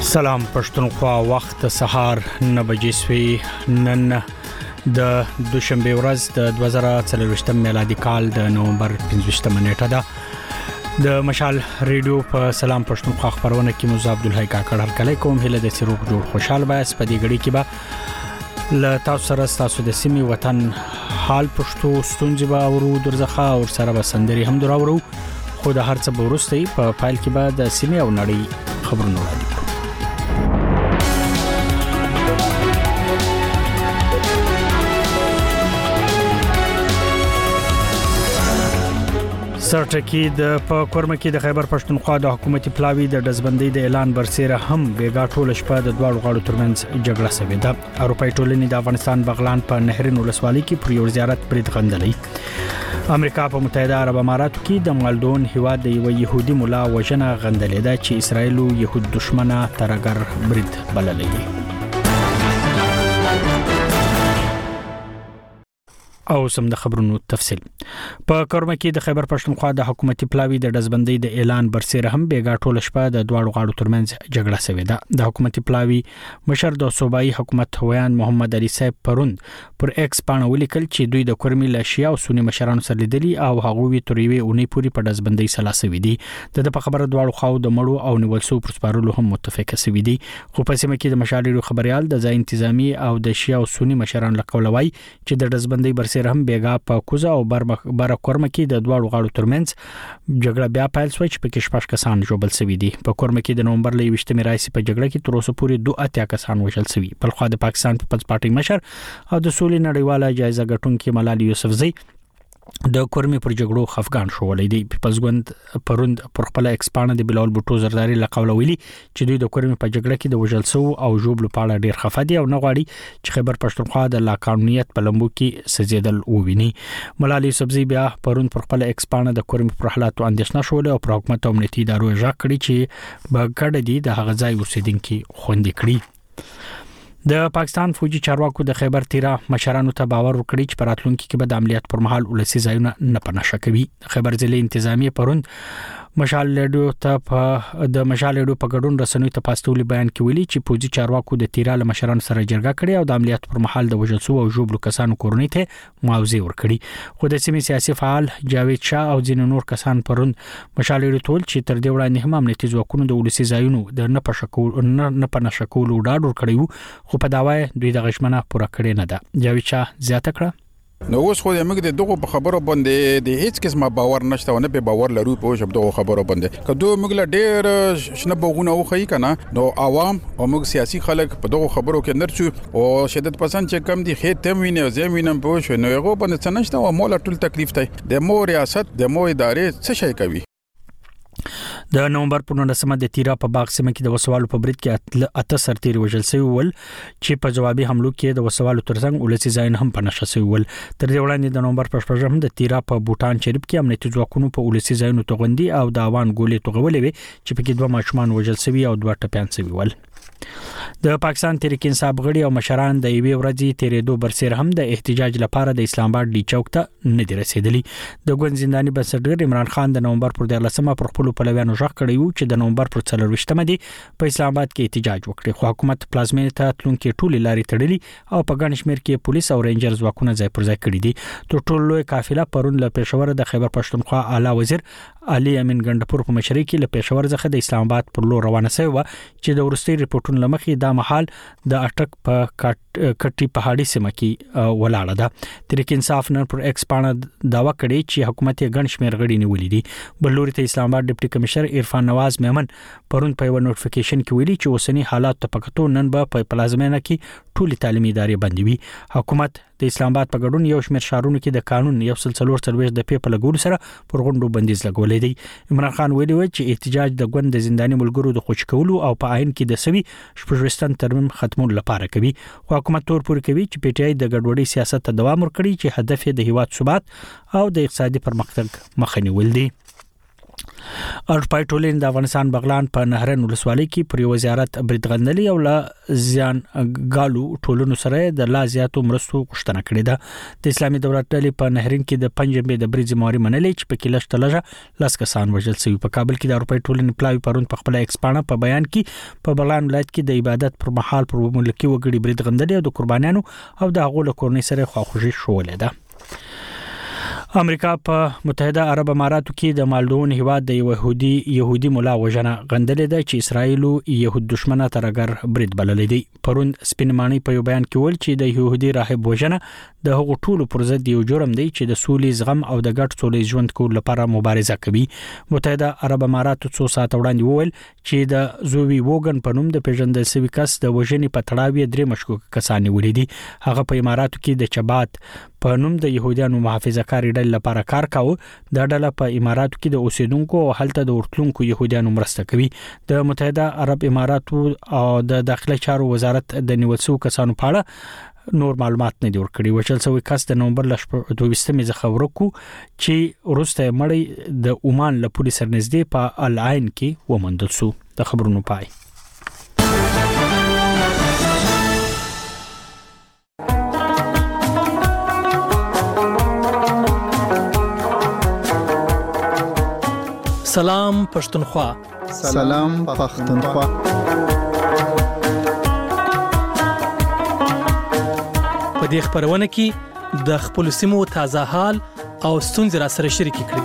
سلام پښتونخوا وخت سهار 9 بجې سوي نن د دوشنبه ورځ د 2023 میلادي کال د نومبر 15 نیټه ده د مشال ریډیو په سلام پښتونخوا خبرونه کې مو عبد الحی کاکړ هرکلی کوم هله د سروغ جوړ خوشاله وایس په دې غړي کې به ل تاسو سره تاسو د سیمې وطن حال پښتو ستونزې به اورو درځخه او سره به سندري هم دراورو خو د هرڅه ورستي په فایل کې به د سیمې او نړۍ خبرونه وړاندې کوو. سرټکی د کورمه کې د خیبر پښتونخوا د حکومتي پلاوی د دزبندۍ د اعلان برسره هم بیګا ټول شپه د دوه غاړو ترمنځ جګړه شوې ده. اروپای ټولنې د افغانستان بغلان په نهرین ولسوالۍ کې پر یو زیارت برید غندلې. امریکا په متحده عرب اماراتو کې د مالدون هیواد د یو يهودي مولا وژنه غندلې ده چې اسرایل يهود دشمنه ترګر برید بللې دي. او سم د خبرونو تفصیل په کورمه کې د خیبر پښتونخوا د حکومتي پلاوی د دزبندۍ د اعلان برسره هم بیګا ټول شپه د دوه غاړو ترمنځ جګړه شوې ده. د حکومتي پلاوی مشر د صوبایي حکومت هویان محمد علي صاحب پروند پر ایکس باندې ولیکل چې دوی د کورمي لشیا او سونی مشرانو سره لیدلي او هغه وی تروي اونې پوری په دزبندۍ سلا شوې دي. د خبره دوه خو د مړو او نیول سو پرسپارلو هم متفق شوې دي. خو په سیمه کې د مشالې خبريال د ځای انتظامی او د شیا او سونی مشرانو لکولوي چې د دزبندۍ برسره هم بیګا په کوزه او بر کورمه کې د دوه غاړو ترمنځ جګړه بیا پیل شو چې په کې شپږ کسان جوړل شوي دي. په کورمه کې د نومبر لې 20 رئیس په جګړه کې تر اوسه پورې 2 کسان وژل شوي. په خوا د پاکستان پیپلز پارټي مشر او د سولې نړیواله جایزه ګټونکي ملالي یوسفزئی د کورمي پر جګړو خفقان شوولې دي. پیپلز ګوند پروند پر خپل ایکسپانه د بلال بوټو زرداری لقول ویلي چې دوی د کورمي په جګړه کې د وژل سو او جوړلو په اړه ډیر خفه دي او نه غواړي چې خیبر پښتونخوا د لا قانونیت په لمبو کې سزیدل وویني. ملالي یوسفزئی بیا پروند پر خپل ایکسپانه د کورمي پر حالاتو اندیشنه شول او پر حکومت او امنیتي ادارو ژغ کړی چې په ګډه دي د هغه ځای اوسیدونکو خوندې کړي. د پاکستان فوجي چارواکو د خیبر تیرا مشرانو ته باور ورکړي چې پراتلونکو کې به د عملیات پر مهال ولسی ځایونه نه پناه شکوي. خیبر ضلع انتظامی پروند مشال لیډو ته د مشال لیډو په ګډون رسنوي ته پاستولي بیان کې ویلي چې فوجي چارواکو د تیرا له مشرانو سره جرګه کړې او د عملیات پر مهال د وژل شو او جوړلو کسانو کورنۍ ته معاوضه ورکړي. خو د سیمې سیاسي فعال جاوید شاه او ځینې نور کسان پروند مشال لیډو ټول چې تر دې وړاندې هم امنیتي ځواکونو د ولسی ځایونو د نه پناه شکولو ډاډ ورکړیو خو په داوای دوی د غشمنه پوره کړې نه ده. جاوید شاه زیاته کړه نو اوس خو موږ د دغه په خبرو باندې د هیڅ قسمه باور نشته او نه په باور لرو په شپ دغه خبرو باندې کله موږ له ډېر شنه بوغونه وخی کنه نو عوام او موږ سیاسي خلک په دغه خبرو کې نرچو او شدت پسند چې کم دي خې تم ویني او زمینم په شو نو هغه باندې څه نشته او مولا ټول تکلیف دی د مو ریاست د مو ادارې څه شي کوي. د نومبر په 19مه د تیرا په باغ سیمه کې د وسوالو په برید کې اته سرتیر وژل شوی ول چې په جوابي حملو کې د وسوالو ترڅنګ ولسی ځاین هم پناه شوی ول. تر دې وړاندې د نومبر په 14 د تیرا په بوتان شریف کې امنیتي ځواکونو په ولسی ځاینو توغندي او د اوان ګولې توغولې وي چې په کې دوه ماشومان وژل شوی او دوه ټپيان شوی ول. د پاکستان تحریک انصاف غړي او مشران د یوې ورځې تیرېدو برسره هم د احتجاج لپاره د اسلام آباد ډی چوک ته نه دی رسیدلی. د ګوند زنداني بنسټګر عمران خان د نومبر پر 13مه پر خپل پلویانو ژغ کړی و چې د نومبر پر 24مه دی په اسلام آباد کې احتجاج وکړي. خو حکومت پلازمینې ته تلونکي ټولې لارې تړلې او په ګڼ شمېر کې پولیس او رینجر ځواکونه ځای پر ځای کړي دي. تر ټولو لوی قافله پرون له پېښور د خیبر پښتونخوا اعلی وزیر علي امین ګندپور په مشرۍ کې له پېښور څخه د اسلام آباد پر لور روانه شوی و چې د ورستي ریپورتونو لمخې دا مهال د اټک په کټي پهاړي سیمه کې ولاړه ده. تحریک انصاف نن پر ایکس باندې داوا کړی چې حکومت ګڼ شمېر غړي نیولې دي. بلوري ته اسلام آباد ډیپټي کمشنر عرفان نواز میمن پرون په یو نوټیفیکیشن کې ویلي چې اوسنی حالات ته پکتو نن به په پلازمینه کې ټولي تعلیمي ادارې بندي وي. حکومت د اسلام آباد په ګډون یو شمېر شهرونو کې د قانون یو سلسله سرویس د په لګول سره پر غونډو بندیز لګولې دي. عمران خان ویلي و چې احتجاج د ګوند د زنداني ملګرو د خوش کولو او په عین کې د سوي شپږوستن ترمیم ختمولو لپاره کوي. خو حکومت تور پور کوي چې پی ټی آی د ګډوډۍ سیاست ته دوام ورکړي چې هدف یې د هیواد ثبات او د اقتصادي پرمختګ مخه نیول دي. اړپای ټولین د افغانستان بغلان په نهرین ولسوالۍ کې پر یو زیارت بریدغندلي او لا زیان غالو ټولونو سره د لا زیاتو مرستو غوښتنه کړې ده. د اسلامي دولت ډلې په نهرین کې د پنځمې د بریځ موري منلې چې په کې لشتلجه لاس کسان وژل شوی. په کابل کې د اړپای ټولین پلاوی پرون په خپل ایکسپانه په بیان کې په بغلان ولایت کې د عبادت پر مهال پر ملکی وګړي بریدغندلي او د قربانیانو او د هغو له کورنۍ سره خواخوږي شولې ده. امریکا په متحده عرب اماراتو کې د مالدون هیواد د يهودي مولا وژنه غندلې ده چې اسرایل يهود دشمنه ترګر برید بللې دي. پرون سپینمانی په یو بیان کې ول چې د يهودي راهب وژنه د هغو ټولو پر ضد یو جرم دی چې د سولې زغم او د ګډ سولې ژوند کولو لپاره مبارزه کوي. متحده عرب اماراتو څو ساعت وړاندې وویل چې د زووی ووګن په نوم د پیژندل شوی کس د وژنې په تړاو درې مشکوک کسان نیولې دي. هغه په اماراتو کې د چبات په نوم د يهودانو محافظه کاری ډلې لپاره کار کاوه. د ډله په اماراتو کې د اوسیدونکو او هلته د ورتلونکو يهودانو مرسته کوي. د متحده عرب اماراتو او د داخله چارو وزارت د نیولسو کسانو په اړه نور معلومات نه دی ورکړي. وچل سوی کس د نومبر 22 څخه ورکو چې روسته مړی د عمان له پولیس سره نږدې په العین کې ومندل شو. د خبرونو پای. سلام پښتونخوا. سلام پښتونخوا. په دې خبرونه کې د خپل سیمو تازه حال او ستونزې را سره شریک کړئ.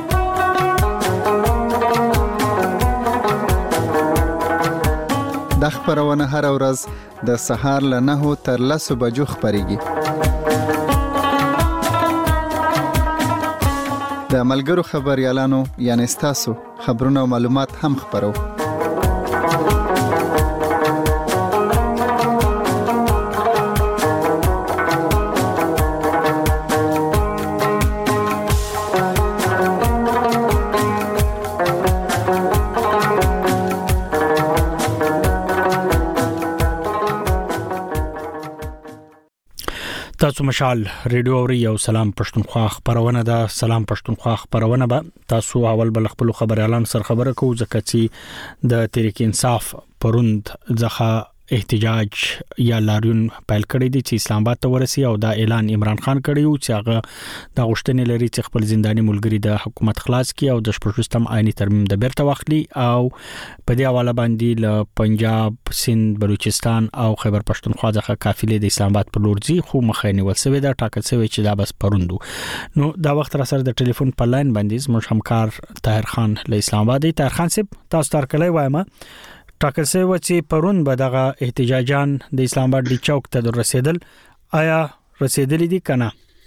د خبرونه هر ورځ د سهار له 9 تر 10 بجو خبريږي. د ملګرو خبريالانو یعنی تاسو خبرونه او معلومات هم خبرو. تاسو مشال ریډیو اوري او سلام پښتونخوا خبرونه ده. سلام پښتونخوا خبرونه به تاسو اول بل خپل خبريالان سره خبره کوو ځکه چې د تحریک انصاف پروند ځخه احتجاج یا لاریون پیل کړی دی چې اسلام آباد ته ورسي او دا اعلان عمران خان کړی او چې هغه د غشتنې لري چې خپل زنداني ملګری د حکومت خلاص کړي او د شپږم آئینی ترمیم د بیرته واخلي او په دې حواله باندې له پنجاب، سند، بلوچستان او خیبر پښتونخوا څخه قافلې د اسلام آباد پر لور ځي خو مخه نیول شوی دا ټاکل شوی چې دا بس پروندو. نو دا وخت را سره د ټلیفون په لاین باندې زموږ همکار طاهر خان له اسلام آباد دی. طاهر خان صاحب تاسو تر کله وایم ټاکل شوی و چې پرون به دغه احتجاجان د اسلام آباد د چوک ته رسیدل. آیا رسیدلی دي کنه؟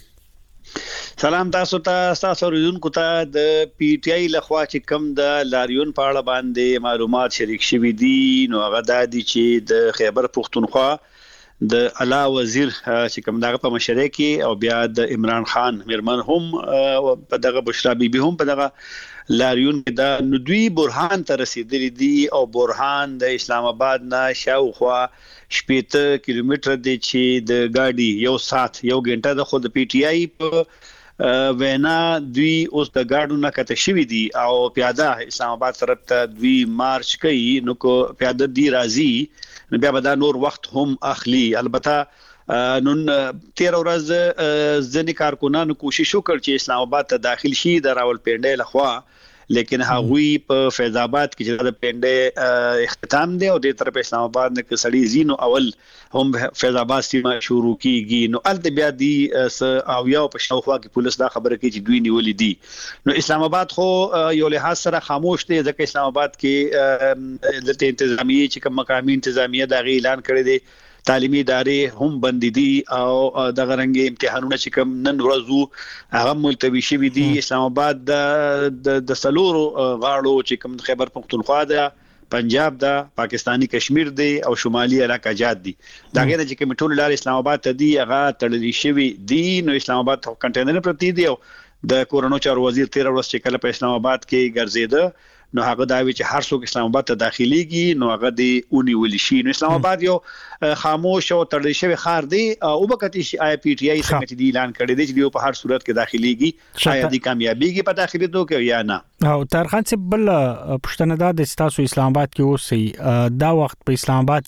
سلام تاسو ورونکو ته د پی ټی آی لخوا چې کم د لاریون په اړه باندې معلومات شریک شوي دي نو هغه د دي چې د خیبر پښتونخوا د اعلی وزیر چې کوم دغه په مشرۍ کې او بیا د عمران خان مرمن هم په دغه بشرا بیبي هم په دغه لاریون کې دا ندوی برهان ته رسیدلی دي او برهان د اسلام آباد نه شاوخوا 70 کیلومتر دی چې د ګاډي یو ساعت یو غنټه د خود پی ټی آی په وینا دوی اوس د ګاډو نه کته شوی دي او پیاده اسلام آباد طرف ته دوی مارچ کوي نو کو پیاده دی راځي نو بیا به دا نور وخت هم اخلي. البته نن 13 ورځ ځنې کارکونانو کوشش وکړ چې اسلام آباد ته داخل شي د راولپنډي لخوا لیکن هغوی په فیض آباد کې چې د پنده اختتام دی او د طرف اسلام آباد نه کسړي زینو اول هم فیض آباد سیمه شروع کیږي نو ال د بیا دی او یو په شاوخوا کې پولیس دا خبره کوي چې دوی نیولې دي نو اسلام آباد خو یو له سره خاموش دی ځکه اسلام آباد کې د انتظامیه چې کوم مقامي انتظامیه دا اعلان کړی دی تعلیمي ادارې هم بند دي او د غرنګ امتحانونه چې کوم نن ورځو هغه ملتوي شوي دي. اسلام آباد د سلورو غاړو چې کوم خیبر پښتونخوا ده، پنجاب ده، پاکستانی کشمیر دی او شمالي علاقه جات دي دا غیر چې کوم ټول لار اسلام آباد ته دی هغه تړلې شوی دي نو اسلام آباد ته کنټینر پرتی دی او د کورونو چارو وزیر 13 ورځې چې کله په اسلام آباد کې ګرځیده نو هغه دا وی چې هر څوک اسلام آباد ته داخليږي نو هغه دی اونې ولشي. نو اسلام آباد یو خاموش او تړل شوی خار دی او وبکتی شي آی پی ټی آی څنګه دی اعلان کړی دی چې په هر صورت کې داخليږي شاید دی کامیابیږي په داخليدو کې یا نه. او ترخان څه بل پښتنه دا د تاسو اسلام آباد کې اوسې دا وخت په اسلام آباد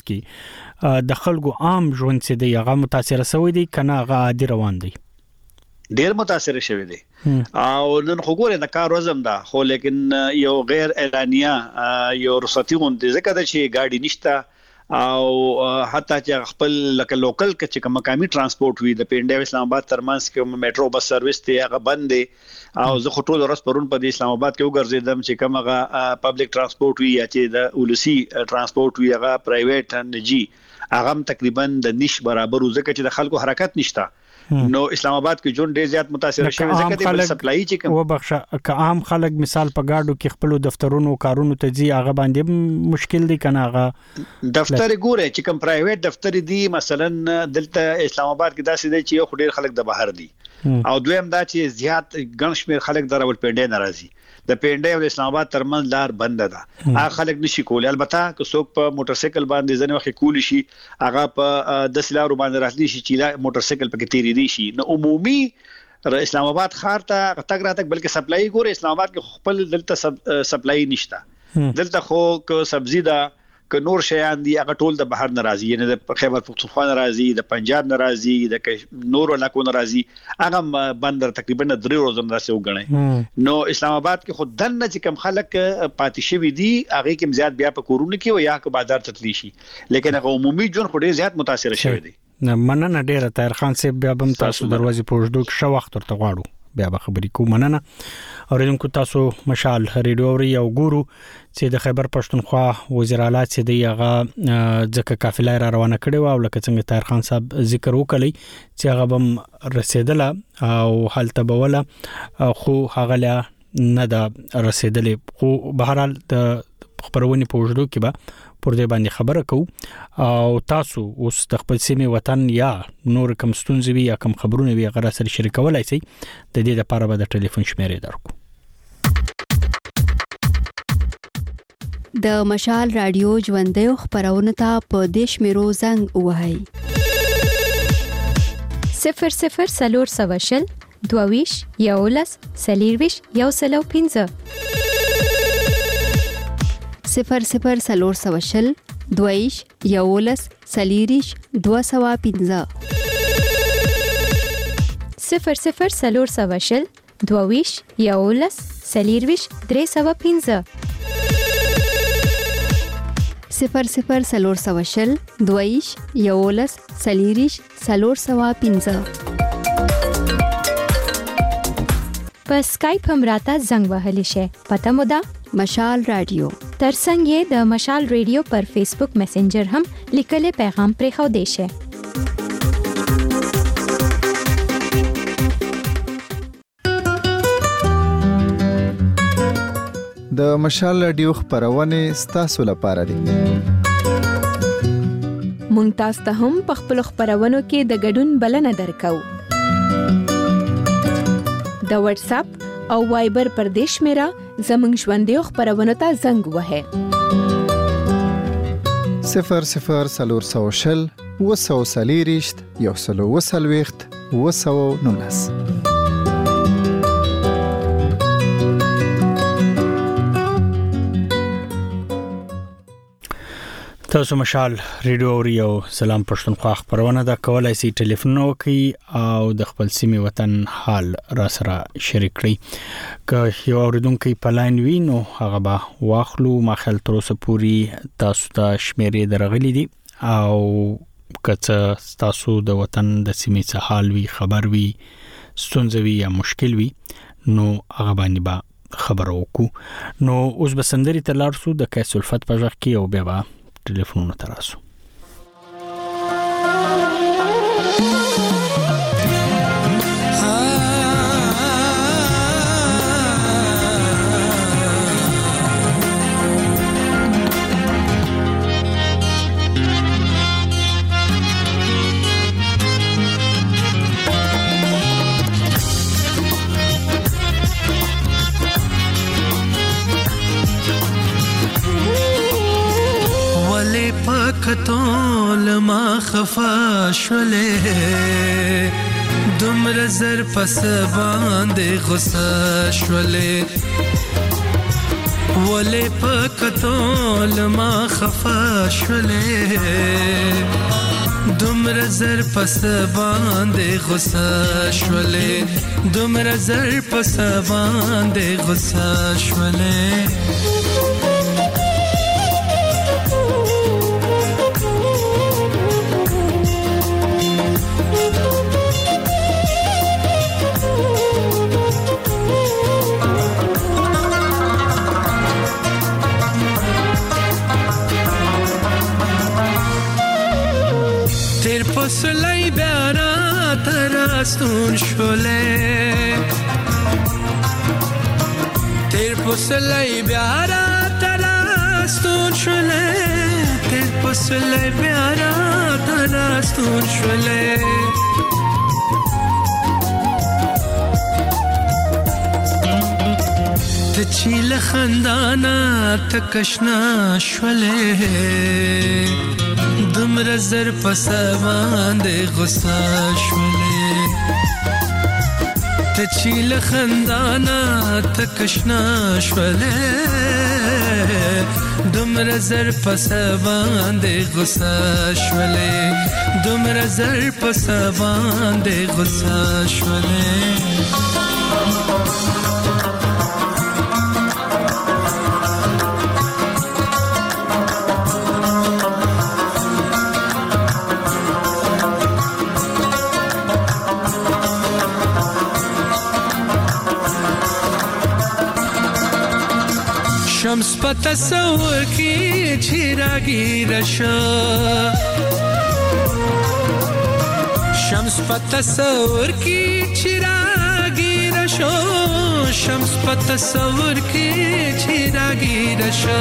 کې د خلکو عام ژوند څه دی هغه متاثر شوی دی کنه هغه عادي روان دی؟ ډیر متاثر شوی دی او نن خو ګوره د کار وزم دا خو لیکن یو غیر اعلانیه یو رخصتي غونډه ځکه چې گاډي نشته او حتی چې خپل لکه لوکل کې چې مقامي ترانسپورت وي د پنډه اسلام آباد ترمنځ کې میټرو بس سرویس ته هغه بند دي او زه خو ټول ورځ پرون په اسلام آباد کې وګرځیدم چې کوم هغه پبلک ترانسپورت وي یا چې د ولسی ترانسپورت وي هغه پرایویټ نجی هغه تقریبا د نش برابر ځکه چې د خلکو حرکت نشته. نو اسلام آباد کې جون ډیر زیات متاثر شوی ځکه د سپلای چې کوم وبخښه که عام خلک مثال په گاډو کې خپل دفترونو کارونو ته ځي هغه باندې مشکل دي کنه هغه دفتر ګوره چې کوم پرایویټ دفتر دي مثلا دلته اسلام آباد کې داسې دي چې یو ډیر خلک د بهر دي او دویم دا چې زیات ګڼ شمیر خلک دراول پنده ناراضي د پنده او اسلام آباد ترمنځ لار بند ده هغه خلک نشي کولای. البته که څوک په موټر سایکل باندې ځنه وخت کول شي هغه په 10 لارو باندې راتلی شي چې موټر سایکل پکې تیری دي شي. نو عمومي اسلام آباد ښار ته تګ راتګ بلکې سپلای ګوره اسلام آباد کې خپل دلته سپلای نشته دلته خو که سبزی ده که نور شیان دي هغه ټول د بهر ناراضي یعنی د خیبر پختونخوا ناراضي د پنجاب ناراضي د نور علاقو ناراضي هغه بندر تقریبا 3 ورځې راځي وګڼي. نو اسلام آباد کې خود دنه چې کم خلک پاتې شوی دي هغه کې زیات بیا په کورونه کې او یا که بازار تتلی شي لیکن هغه عمومي جون خو ډیر زیات متاثر شوی دی. مننه ډیره طاهر خان صاحب بیا هم تاسو دروازې پوښتنه کوم شو وخت ورته غواړو بیا به خبرې کوم. مننه اوریدونکو تاسو مشال ریډیو ری او ګورو چې د خیبر پښتونخوا وزیر اعلی چې دی هغه ځکه قافله را روانه کړي او لکه څنګه طاهر خان صاحب ذکر وکړي چې هغه بم رسیدله او حالت بوله خو هغه لا نه دا رسیدلې خو بهرحال د خبرونه پوښتنه کې به پر دې باندې خبره کوو او تاسو اوس د خپل سیمه وطن یا نور کوم ستونزې یا کوم خبرونه وي غره سره شریکولای شئ د دې لپاره به د ټلیفون شمیرې درکو. د مشال رادیو ژوندۍ خبرونه ته په دیش میرو زنګ وهاي 00 سلور سواشل دوویش یولس سلیرویش یوسلو 00 سلور سواشل دویش یولس سلیریش 215 00 سلور سواشل دوویش یولس سلیرویش 315 00 سلور سواشل دویش یولس سلیریش 315 په سکایپ هم راته زنګ وهلی شي پته مو ده مشال رادیو ترڅنګ یې د مشال ریډیو پر فیسبوک میسنجر هم لیکل پیغام پرې خو دی شي. د مشال رادیو خبرونه ستاسو لپاره دي. مونږ تاسو ته هم په خپل خبرونو کې د ګډون بلنه درکو. د واتس اپ او وایبر پر دیش میرا زمنګ ژوندۍ خبرونه ته زنګ وهه 00 سلور سواشل وسو سلیریشت یوسلو وسلويخت وسو نونس. تاسو مشال ریډیو ریو سلام پښتونخوا خبرونه دا کولای شي ټلیفون وکي او د خپل سیمه وطن حال را سره شریک کړئ که یو اوریدونکو په لاین وي نو هغه به واخلو ما خل تر اوسه پوری تاسو ته شمیرې درغلي دي او کڅ تاسو د وطن د سیمه څخه حال وی خبر وی ستونزوي یا مشکل وی نو هغه باندې به خبر وکړو. نو اوس بسندري تلارسو د کیس الفت په ځخ کې او بیا ټلیفون تراسو. خفا شولې دومره زر پس باندې غصه شولې ولې پکتول ما خفا شولې دومره زر پس باندې غصه شولې دومره زر پس باندې غصه شولې پسلای بیارا تراستون شوله تیر پسلای بیارا تراستون شوله تیر پسلای بیارا تراستون شوله تچیل خندانا تکشنا شوله دومره زر پس باندې غصه شولې ته چې له خندانه تکشنا شولې دومره زر پس باندې غصه شولې دومره زر پس باندې غصه شولې شمس په تصور کې چراغیر شو شمس په تصور کې چراغیر شو شمس په تصور کې چراغیر شو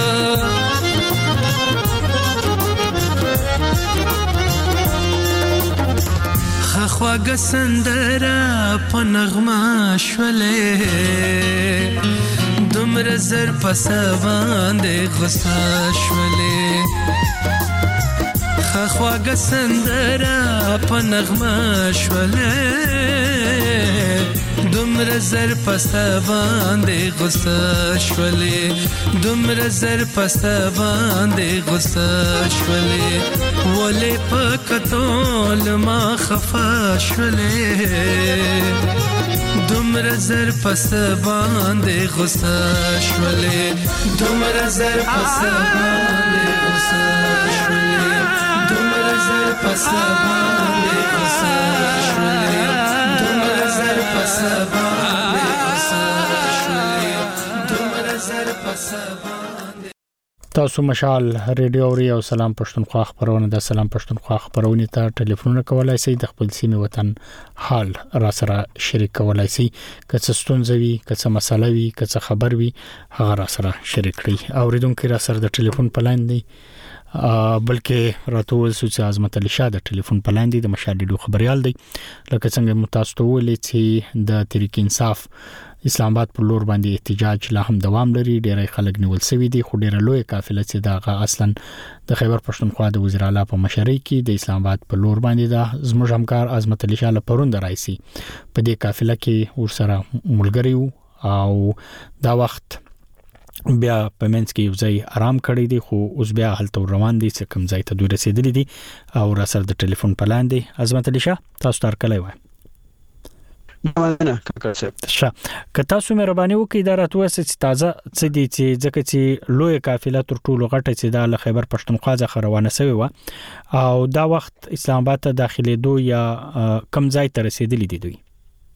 خواږه سندره په نغمه شولې دومره زر پس باندې غصه شولې خواږه سندره په نغمه شولې دومره زر پس باندې غصه شولې دومره زر پس باندې غصه شولې ولې پکتول ما خفا شولې دومره زر پس باندې غصه شولې دومره زر پس باندې غصه شولې دومره زر پس باندې غصه شولې دومره زر پس باندې غصه شولې دومره زر پس تاسو مشال ریډیو اوري او سلام پښتونخوا خبرونه د سلام پښتونخوا خبرونه ته ټلیفون کولای شئ د خپل سیمه وطن حال را سره شریک کولای شئ که څه ستونزه وي که څه مسله وي که څه خبر وي هغه را سره شریک کړئ اوریدونکو را سره د ټلیفون پلان دی بلکې راتول سوچ عظمت علي شاه د ټلیفون پلان دی د مشاهده خبريال دی لکه څنګه متاسو ولې چې د تحریک انصاف اسلام آباد پر لور باندې احتجاج لا هم دوام لري ډېری خلک نیول شوی دي خو ډېر لوی قافله چې دغه اصلا د خیبر پښتونخوا د وزیر اعلی په مشرۍ کې د اسلام آباد پر لور باندې د زموږ همکار عظمت علي شاه پروند راځي په دې قافله کې ورسره ملګری او دا وخت بیا په منځ کې یو ځای آرام کړی دی خو اوس بیا هلته روان دي چې کوم ځای ته دوی رسیدلی دي او را سره د ټلیفون پلان دی عظمت علي شاه تاسو تر کله وای نه کاکا که تاسو مهرباني وکړئ دا راتوسه چې تازه څه دي چې ځکه چې لوی قافله تر ټولو غټه چې د خیبر پښتونخوا څخه روانه شوی و او دا وخت اسلام آباد ته داخلي دوی یا کم ځای ته رسیدلی دي دوی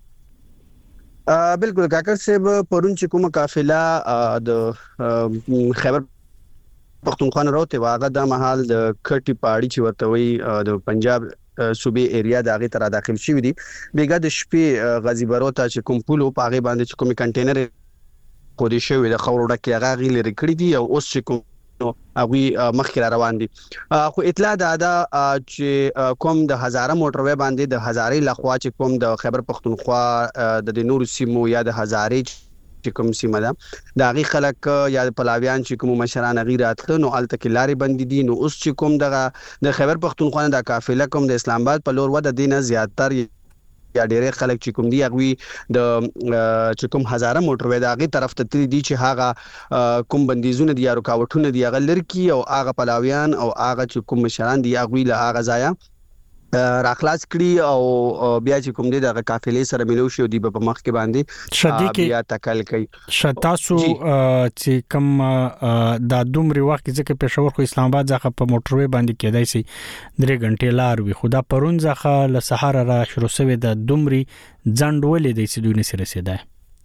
بالکل کاکا صاحب پرون چې کومه قافله د خیبر پښتونخوا نه راوته واغه د محل د کټي پاړي چې ورته وي د پنجاب صوبې ایریا دغه تر داخل شوی دي بیګه د شپې غازی بروته چې کوم پولو پاغه باندې چې کوم کنټینر خودي شوی د خورو ډکه هغه غیل ریکړی دي او اوس چې کوم اوی مخکې روان دي خو اطلاع ده چې کوم د هزاره موټروي باندې د هزارې لخوا چې کوم د خیبر پښتونخوا د نور سیمو یا د هزارې چې کوم سیمه ده د هغې خلک یا پلاویان چې کوم مشران هغې راتله نو هلته کې لارې بندې دي. نو اوس چې کوم دغه د خیبر پښتونخوا نه دا قافله کوم د اسلام آباد په لور وده دي نه زیاتر یا ډېر خلک چې کوم دي هغوی د چې کوم هزاره موټروي د هغې طرف ته تللي دي چې هغه کوم بندیزونه دي یا رکاوټونه دي هغه لرې کړي او هغه پلاویان او هغه چې کوم مشران دي هغوی له هغه ځایه راخلاص کړي او بیا چې کوم دي د قافلې سره ملو شي او دی په مخ کې باندې بیا تکل کوي. شتاسو چې کوم د دومره وخت ځکه پېښور خو اسلام آباد ځخه په موټروي باندې کېدای شي 3 غنټې لار وي خدا پرون ځخه له سهار را شروع شوه د دومره ځند ولې د سیدونی سره رسیدای.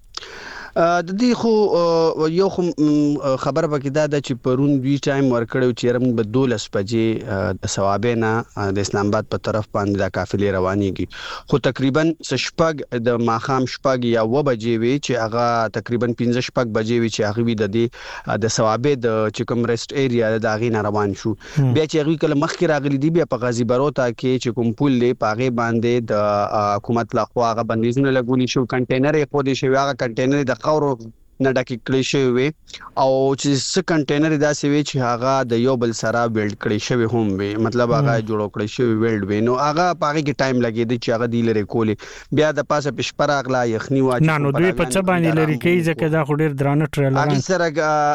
د دې خو یو خبره پکې ده چې پرون دوی ټایم ورکړو چې رم په 12 بجې د ثوابه نه د اسلام آباد په طرف باندې د قافلې روانيږي خو تقریبا شپږ د ماخام شپږ یا و بجې وي چې هغه تقریبا 15 شپږ بجې وي چې هغه وي د ثوابه د چکم ریسټ ایریا د هغې نه روان شو. بیا چې هغه کله مخکې راغلي دي بیا په غازی بروتا کې چې کوم پول دی پاغه باندې د حکومت لخوا هغه بندیزونه لګولي شو کنټینر یې خو دې شو هغه کنټینر د خاورو نه ډکې کړی شوی او چې څه کنټینر داسې وي چې هغه د یو بل سره ویلډ کړی شوی هم وي مطلب هغه جوړ کړی شوی ویلډ وي نو هغه پاغه کې ټایم لګیږي چې هغه دی لري کولی بیا د پاسه پښپر اغلا یخنی واچي نه نو دوی په څه باندې لري کوي ځکه دا خو ډیر درانه ټریلر هغه سره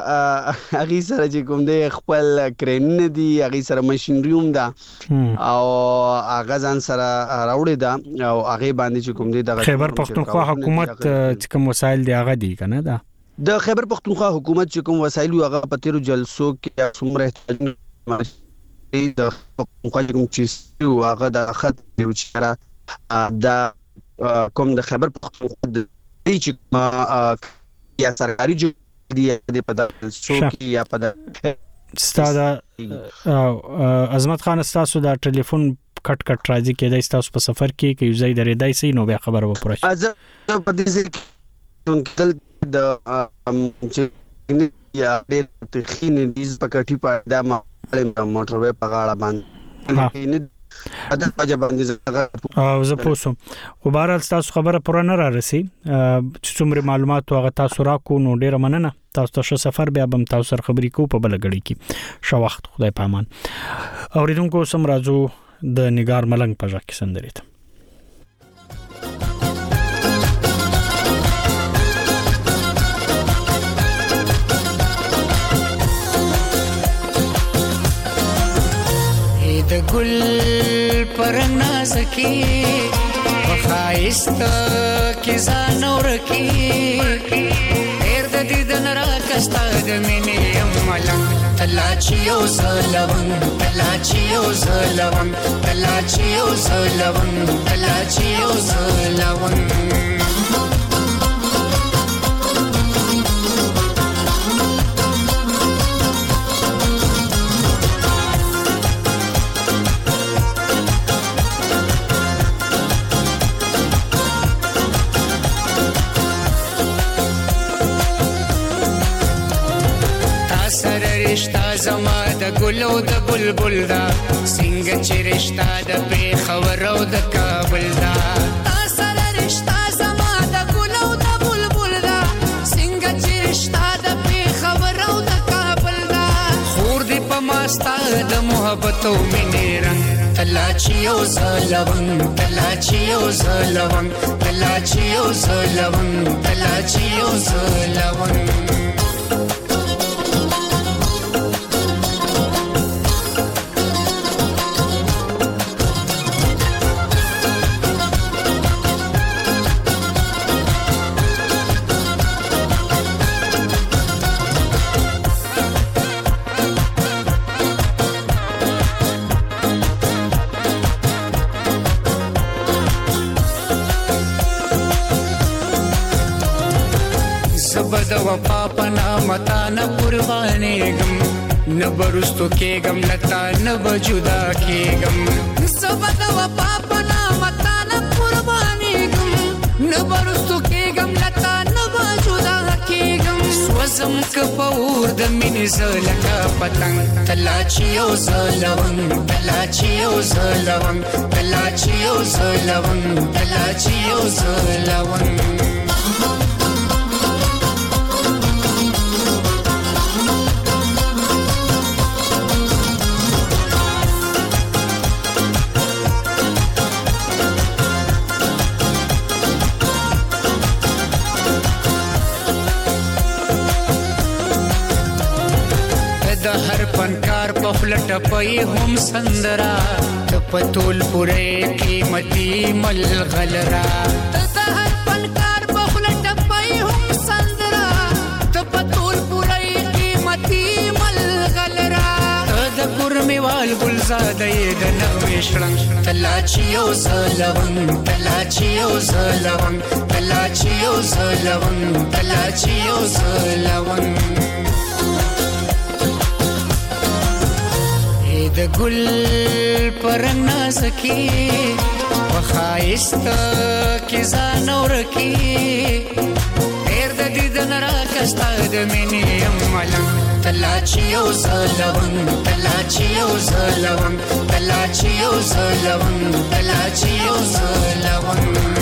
چې کوم دی خپل کرین دی هغه سره ماشينری هم ده او هغه ځان سره راوړي ده او هغه باندې چې کوم دی د خیبر پښتونخوا حکومت چې کوم وسایل دی هغه دی کنه دا د خیبر پښتونخوا حکومت چې کوم وسایل هغه په تیرو جلسو کې څومره د پښتونخوا کوم چې هغه د خط یو چاره د کوم د خیبر پښتونخوا د چې یا سرکاري دی په جلسو کې یا په استاد عظمت خان تاسو د ټلیفون کټ راځي کېدای تاسو په سفر کې یو ځای درېدای سي نو بیا خبر و پرش از په دې کې د چې یا د تخین دیز پکټی په د موټروي په غاړه باندې اته پجا باندې زه پوسم خو بهرحال تاسو خبره پوره نه را رسي چې څومره معلومات هغه تاسو راکو نو ډیره مننه تاسو ته سفر بیا بم تاسو سره خبرې کو په بل غړي کې شو وخت خدای پامان اوریدونکو سم راځو د نگار ملنګ په ځکه سندرې ته د ګل پر ناز کې وخایست کې ځان ورکی هر د دې د نرا کستا د مینې ملنګ تلاچیو زلون تلاچیو زلون تلاچیو زلون تلاچیو زلون رشتہ زما د ګلو د بلبل دا څنګه چې رشتہ د په خبرو د کابل دا تاسو رشتہ زما د ګلو د بلبل دا څنګه چې رشتہ د په خبرو د کابل دا خور دې په ماستا د محبت او مینې رنگ تلاچیو زلون تلاچیو زلون تلاچیو زلون تلاچیو زلون د وفا پنا متا نه قربانېږم نه برستو کېږم لتا نه بجدا کېږم زه د وفا پنا متا نه قربانېږم نه برستو کېږم لتا نه بجدا کېږم سوزم که په اور د مینې زه لکه پتنګ تلاچیو زلون تلاچیو زلون تلاچیو زلون تلاچیو زلون ټپي هم سندرا ته پتول پوره قیمتي ملغلرا ته هر فنکار بخل ټپي هم سندرا ته پتول پوره قیمتي ملغلرا د ګرمیوال ګلزاده د نغمې شړنګ تلاچیو زلون تلاچیو زلون تلاچیو زلون تلاچیو زلون د ګل پرنګ نازکی وخایست کی زانور کی ډېر د دیدن راکستا د مینې عملم تلاچیو زلون تلاچیو زلون تلاچیو زلون تلاچیو زلون.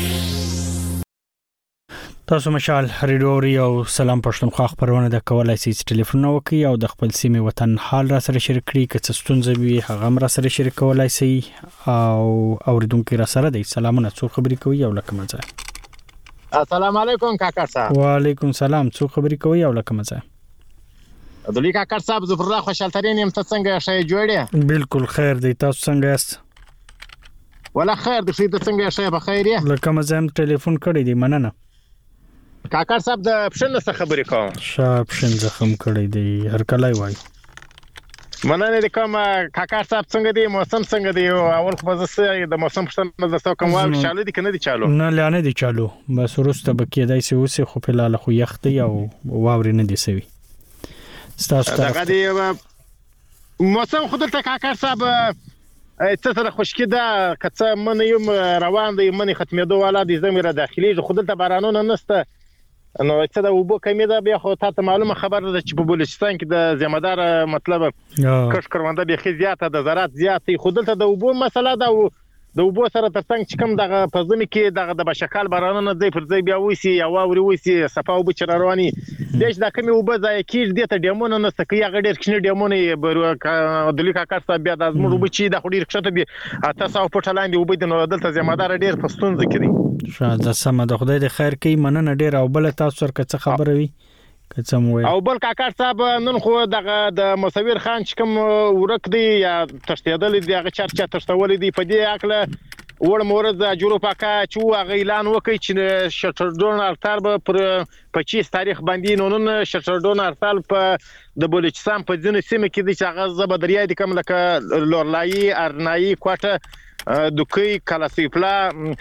تاسو مشال ریډوري او سلام پښتونخوا خبرونه د کولای سي ټلیفون وکي او د خپل سیمه وطن حال را سره شریک کړئ که څه ستونزه وي هغه را سره شریک کولای سي او اوریدونکو را سره د سلامونه څو خبرې کوي او لکه مزه. السلام علیکم کاکا صاحب. وعلیکم سلام څو خبرې کوي او لکه مزه. دلی کاکا صاحب ظفر الله خوشالترین يم ته څنګه شې جوړې؟ بالکل خیر دی تاسو څنګه یاست؟ ولا خیر د څه څنګه شې په خیر یې؟ لکه مزه هم ټلیفون کړی دی مننه. کاکا صاحب د پښن څخه خبرې کوم. شاه پښن زخم کړی دی هر کله وای. مننه د کوم کاکا صاحب څنګه دی موسم څنګه دی اول خو زه د موسم پښتنه د څو کوم وال چالو دي کنه دي چالو نه لانه دي چالو بس ورسته بکیدای سي اوسه خو په لاله خو یخ دی او واوري نه دي سوي ستاسو دغه دی موسم خو دلته کاکا صاحب څه سره خوشکی ده کڅه من یم روان دی من ختمېدو والا دي زميره داخلي خو دلته بارانونه نسته نو څه د وبو کمی ده بیا خو تاسو معلومه خبر ده چې په بلوچستان کې د ذمہدار مطلب کښ کرونده به خي زیاته د زراعت زیاتې خو دلته د وبو مسله ده د وبو سره ترڅنګ چې کوم دغه پزمي کې دغه د بشکال بارانونه دی پر ځای بیا وسی یا واوري وسی صفا وب چرواني دیش د کمی وب ځای کې د ته ډیمونه نه سکه غډیر کښنی ډیمونه د لیکا کارت بیا د ازمر وب چې د خډیر کښته بیا تاسو په ټلاندې وب د نو دلته ذمہدار ډیر پستون ذکرې شاده سم د خدای د خیر کوي مننه ډیر او بل تاسو سره څه خبره وي او بل کاکا صاحب نن خو دغه د مصور خان چې کوم ورک دی یا تشتیدل دی هغه چرچا تشتول دی په دې اکله وړ مورز د جوړو پاکا چې هغه اعلان وکړي چې شټردون ارتال پر 25 تاریخ باندې نن شټردون ارتال په د بلوچستان په ځینې سیمه کې د هغه زبدریا د کوم لکه لورلای ارنای کوټه دوکي کلاسیپلا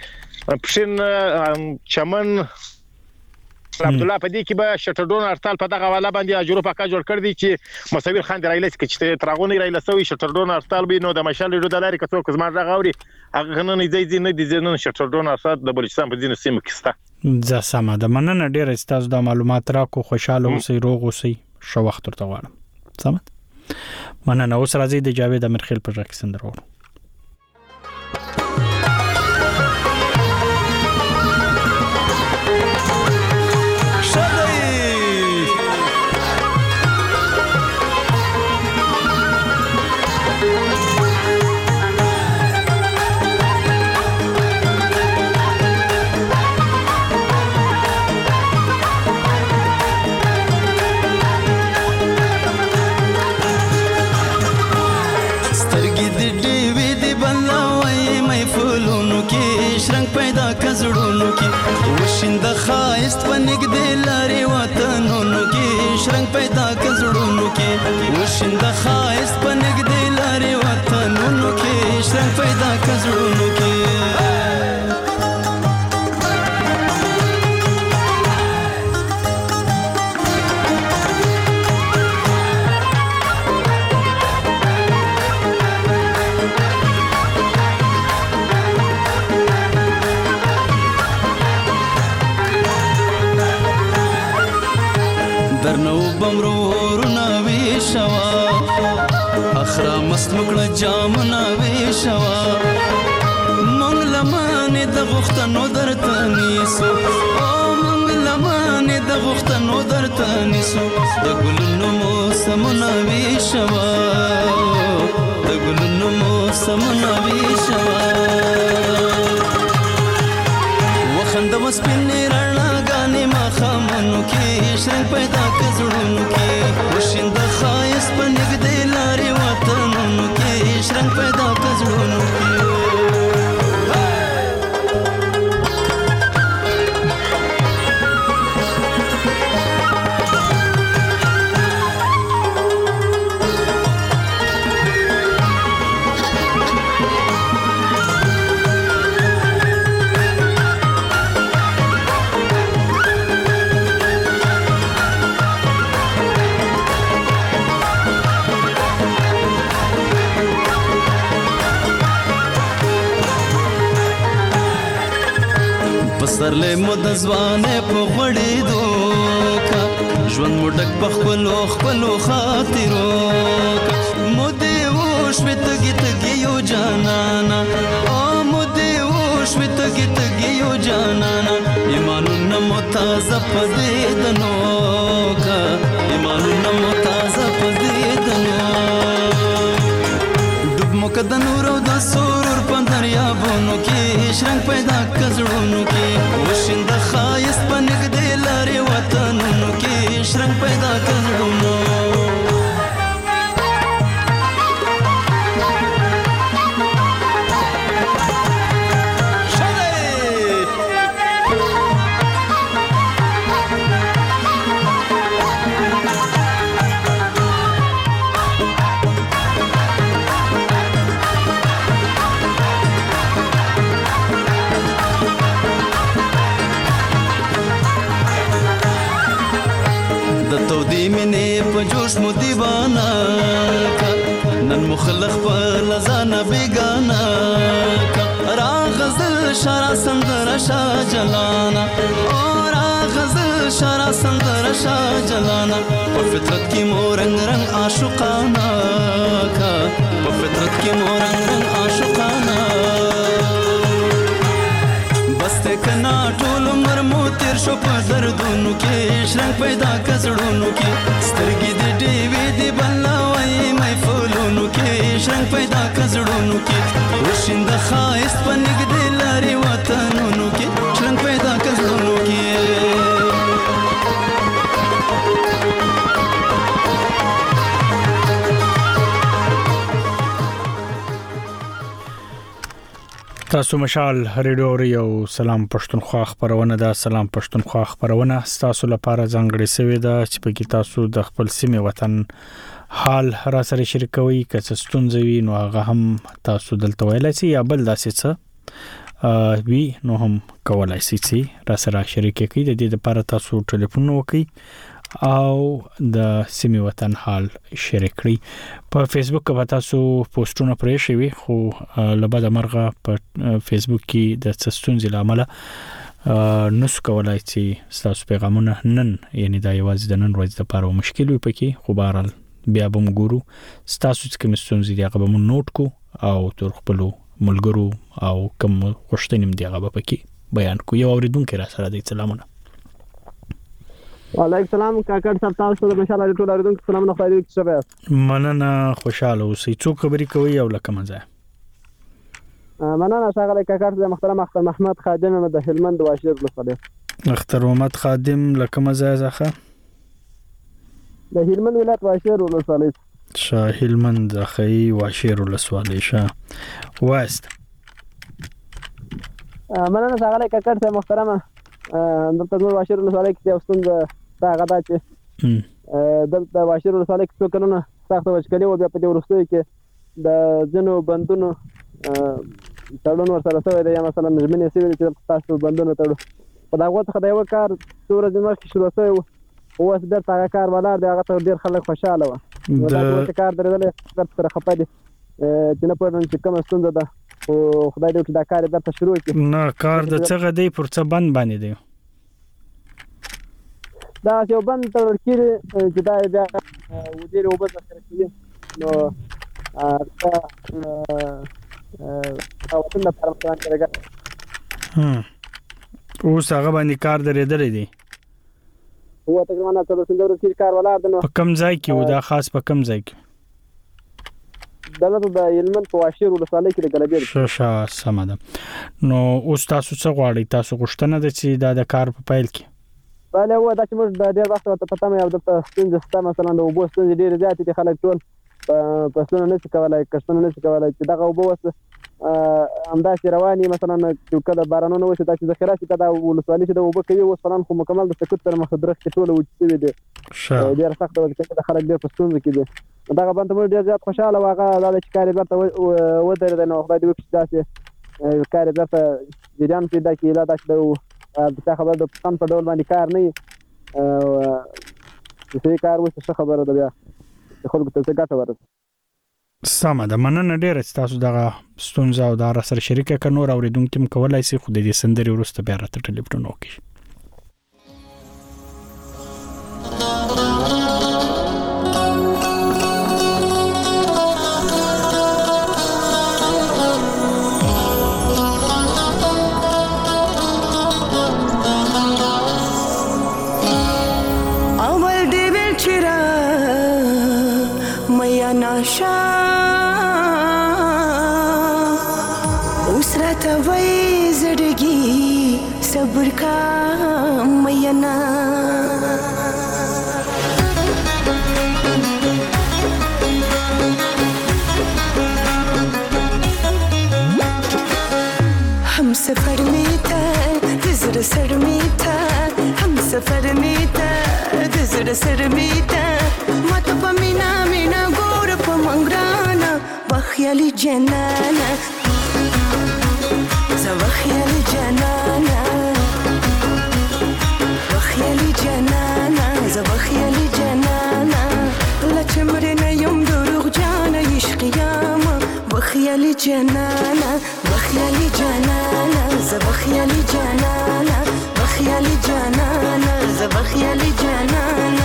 پښین چمن عبد الله پدې کې به شټردون ارتال په دغه والا باندې اجرو پاکا جوړ کړ دي چې مصور خان د رایلس کې چې تراغونی رایلسوي شټردون ارتال به نو د مشال ډو دلاري کڅو کزما غاوري هغه نه دی نه دي نن شټردون ارتال د بلوچستان په ځینو سیمو کې ستا ځا سم ده مننه ډیر استاسو د معلومات راکو خوشاله اوسئ روغ اوسئ شو وخت ورته غواړم سم مننه اوس راځي د جاوید امرخیل پر راکې سندرو وشند خایست پنګ د لاري وطنونو کې شرنګ پیدا کزړونو کې وشند خایست پنګ د لاري وطنونو کې شرنګ پیدا کزړونو کې بمرورنا ویشوا اخرا مسلوکړه جامنا ویشوا مونږ لمانه د غختنو درته نیسو او مونږ لمانه د غختنو درته نیسو د ګلونو موسمنا ویشوا د ګلونو موسمنا ویشوا وخند مسپنه رڼا غانې ما خامنو کې شرنګ پیدا کزړونو کې وشند خایس پنګ د لاري وطن پسرلې مو د ځوانې په غوړېدو کا ژوند مو ډک په خپلو خاطرو کا مودې وشوې تږي تږي یو جانانا او مودې وشوې تږي تږي یو جانانا ایمانونه مو تازه په دې دنو کا ایمانونه مو تازه په دې دنو ډوب مو که د نور او د سرور په دریابونو کې شرنګ پیدا که زړونو کې وشینده ښایست په نږدې لارې وطنونو کې شرنګ پیدا که زړونو تودی منې په جوش مو دیوانا کا نن مخلخ په لزانه بیگانا کا را غزل شارا سندر شا جلانا اور غزل شارا سندر شا جلانا په فطرت کې مو رنگ رنگ عاشقانا کا په فطرت کې مو رنگ رنگ عاشقانا بسته کنا ټول عمر مو تیر شو په دردونو کې شرنګ پیدا کزړونو کې سترګې دې ډېوې دې بلوي مې فولونو کې شرنګ پیدا کزړونو کې وشینده ښایست په نږدې لارې وطنونو کې شرنګ پیدا کزړونو کې تاسو مشال ریډیو ریو سلام پښتونخوا خبرونه ده سلام پښتونخوا خبرونه تاسو لپاره ځانګړې سوي ده چې په کې تاسو د خپل سیمه وطن حال را سره شریکوي که څه ستونزې وي نو هغه هم تاسو دلته ویلای شئ یا بل داسې څه وی نو هم کولای شئ چې را سره شریک کړئ د دې لپاره تاسو ټلیفون وکړئ او د سیمه وطن حال شریک کړئ په فیسبوک کې تاسو پوسټونه پرې شوي خو لبد مرغه په فیسبوک کې د ستونزې لامل نس کولای چې تاسو پیغامونه نن یعنی دا یوازې د نن ورځې لپاره مشکل وي پکې خو بهرحال بیا به موږ ګورو تاسو چې کوم ستونزې دی هغه به موږ نوٹ کو او تر خپل ملګرو او کوم غوښتنې دی هغه به پکې بیان کو یو اوریدونکو را سره د سلامونه وعلیکم السلام کاکړ صاحب تاسو ته مشال ټول اوریدونکو سلامونه خو دې څه مننه خوشاله اوسئ څوک خبرې کوي او لکه مزه مننه څنګه کاکړ صاحب محترم اختر محمد خادم د هلمند واشیر لصالح اختر محمد خادم لکه مزه زخه د هلمند ولایت واشیر لصالح شاه هلمند زخه واشیر لصالح شاه واست مننه څنګه کاکړ صاحب محترم دلته نور واشیر لصالح کې اوسند دا غدا چې دلته واشیر لصالح کې څو کلونه سخت وچکلي او بیا په دې ورستوي کې د جنو بندونو تړون ورسره سوی دی مثلا نجمنې سوي چې تاسو بندونو تړو په دا وخت خدای وکړ څوره د مخ شروع شوی او اوس د تا کار ولر دی هغه ډیر خلک خوشاله و دا کار درېدل سره خپه دي چې نه پوهېږم چې کوم ستونزه ده او خدای دې دا کار درته شروع کړي نه کار د څه غدي پر څه بند باندې دی دا یو بند تر کېږي چې دا بیا ودې او بس سره کوي نو او څنګه پرمختګ کوي اوس هغه باندې کار درېدل دي هو تقریبا تر څنګه ورته کار ولاړ دی په کم ځای کې و دا خاص په کم ځای کې دلته د هلمند په واشیر ولسوالۍ کې د ګلبیر ښه سمه ده نو اوس تاسو څه غواړئ تاسو غوښتنه ده چې دا د کار په پیل کې بله هو دا چې موږ د ډېر وخت ته پته مې او د ستونزې شته مثلا د اوبو ستونزې ډېرې زیاتې دي خلک ټول فصلونه نشي کولی کښتونه نشي کولی چې دغه اوبه اوس همداسې روانې مثلا کله بارانونه وشي دا چې ذخیره شي دا ولسوالۍ چې د اوبه کوي اوس فلان خو مکمل د سکوت تر مخه درختې ټوله وچې شوي دي ډېره سخته وچکلي ده خلک ډېر په ستونزو کې دي دغه بند ته موږ ډېر زیات خوشحاله و هغه دا چې کار یې بېرته ودرېدی نو خدای دې وکړي چې داسې کار یې بېرته جریان پیدا کړي دا چې د چا خبره د پسند په ډول باندې کار نه وي چې صحیح کار وشي ښه خبره ده بیا د خلکو ته څه ګټه ورسي سمه ده، مننه ډیره تاسو دغه ستونزه او دا سره شریکه ک نور اوریدونکو هم کولای شي خو د دې سندري ورسته بیا راته ټلیفون وکړي. ناشا اسرت وای زړګي صبر کا مینا हम सफर में था गुजर सर में था हम सफर में था गुजर सर में था मत पमीना मीना منگرانا بخیالی جنانا زبخیالی جنانا بخیالی جنانا زبخیالی جنانا لچمرنا يوم دروغ جانا عشقياما بخیالی جنانا بخیالی جنانا زبخیالی جنانا بخیالی جنانا زبخیالی جنانا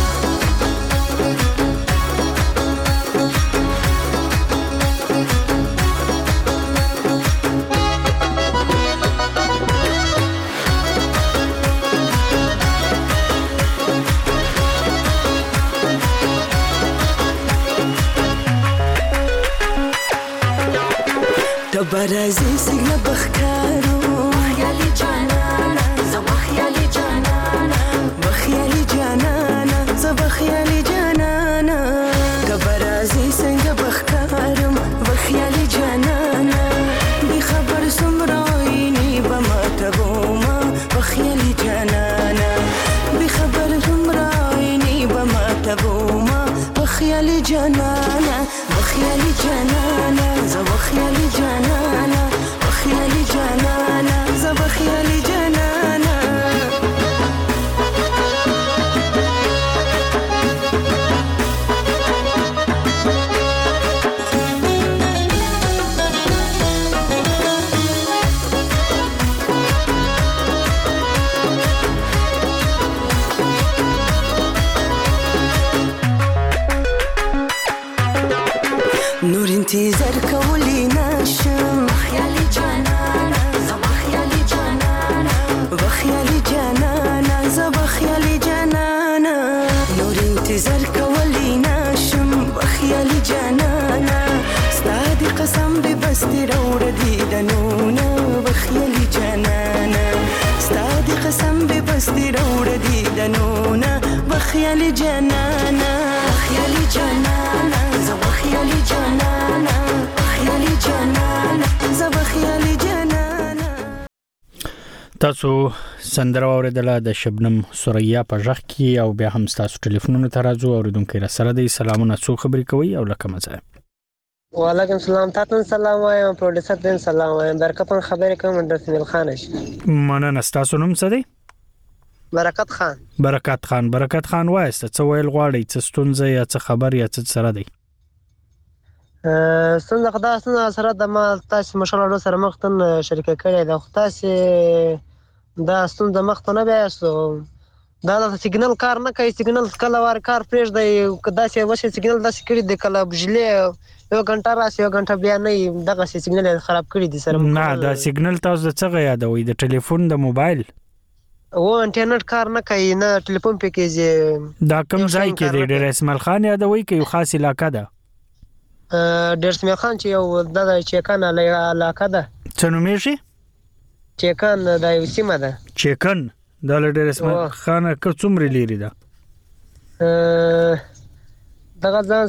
برازي سيغنا بخكارو بخيالي جانانا زبخيالي جانانا بخيالي جانانا زبخيالي جانانا برازي سيغنا بخكارو بخيالي جانانا بخبر سمرايني بما تبوما بخيالي جانانا بخبر سمرايني بما تبوما بخيالي جانانا بخيالي جانانا زبخيالي جانانا بخيالي جانانا زبخيالي جانانا نور انتظار كولي ناشم بخيالي جانانا زبخيالي جانانا بخيالي جانانا زبخيالي جانانا نور انتظار كولي ناشم بخيالي جانانا ستادي قسم ببستي روردي دنونا بخيالي جانانا ستادي قسم ببستي روردي دنونا بخيالي جانانا بخيالي جانانا زبخيالي جانانا بخيالي جانانا زبخيالي جانانا. تاسو سندره اوریدله د شبنم سوریا په ژغ کې او بیا هم تاسو ټلیفونونو ته راځو اوریدونکو را سره د سلامونه څو خبرې کوي او لکه مزه. وعلیکم السلام تاسو سلام وایم پروډوسر دین سلام وایم برکت خبرې کوم د سمیل خانش مننه تاسو نوم څه دی؟ برکت خان. برکت خان وایسته څه ویل غواړي څه ستونزه یا څه خبر یا څه سره دی؟ څنګه خدای سره د ما تاسو مشورو سره مختن شریک کړی د تاسو دا ستونزه مخته نه بیاسو دا د سیګنل کار نه کوي سیګنل کله وار کار پرېږ دی کدا چې وشه سیګنل داسې کړی د کله بجلی یو غنټه راسي یو غنټه بیا نه دغه سیګنل خراب کړی دي سره نه دا سیګنل تاسو څنګه یادوي د ټلیفون د موبایل او انټرنیټ کار نه کوي نه ټلیفون پیکیج دا کوم ځای کې دی ډیر اسماعیل خان یادوي کې خاص علاقہ ده ډیر اسماعیل خان چې یو د چیکن علاقہ ده څه نوم یې چیکن د یو سیمه ده چیکن د ډیر اسماعیل خان که څومره لري ده دغه ځان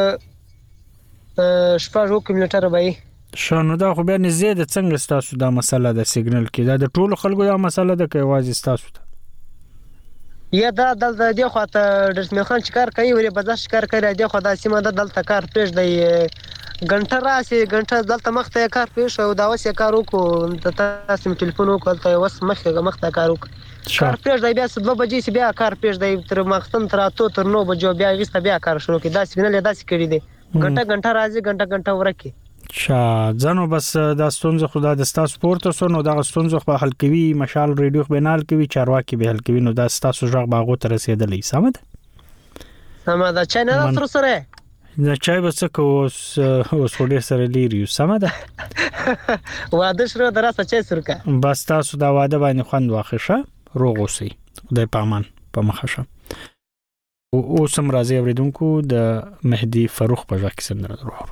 شپږ کیلومتره وای شنو دا خو به نه زیاده څنګه تاسو دا مسله د سیګنل کې دا د ټولو خلکو دا مسله ده کې واځي تاسو ته یا دا دلته دی خو ته د اسماعیل خان کار کوي ورې بازار کار کوي دی خو دا سیمه دلته کار پېښ دی غنټه راسي غنټه دلته مخته کار پېښ او دا وسه کار وکړو تاسو ټلیفون وکړ ته وس مخته کار وکړ کار پېښ دی بیا 2 بجې بیا کار پېښ دی تر مختن تر 9 بجو بیا وسته بیا کار شروع کی دا سیګنل داسې کړی دی غنټه راځي غنټه ورکی ځنو بس د ستونزو خدا د ستاسو پورته سونو د ستونزو په حل کوي مشال ریډیو بنال کوي چارواکي به حل کوي نو د ستاسو ژغ باغو تر رسیدلې سمد چای نه تر سره نه چای بس کو اوس وړي سره لیریو سمد واده شروع دراسه چای سرکا بس تاسو دا واده باندې خوند واخښه روغ اوسئ خدای پامان په مخشه او سم راځي اوریدونکو د مهدي فاروق په ځکه سندره درو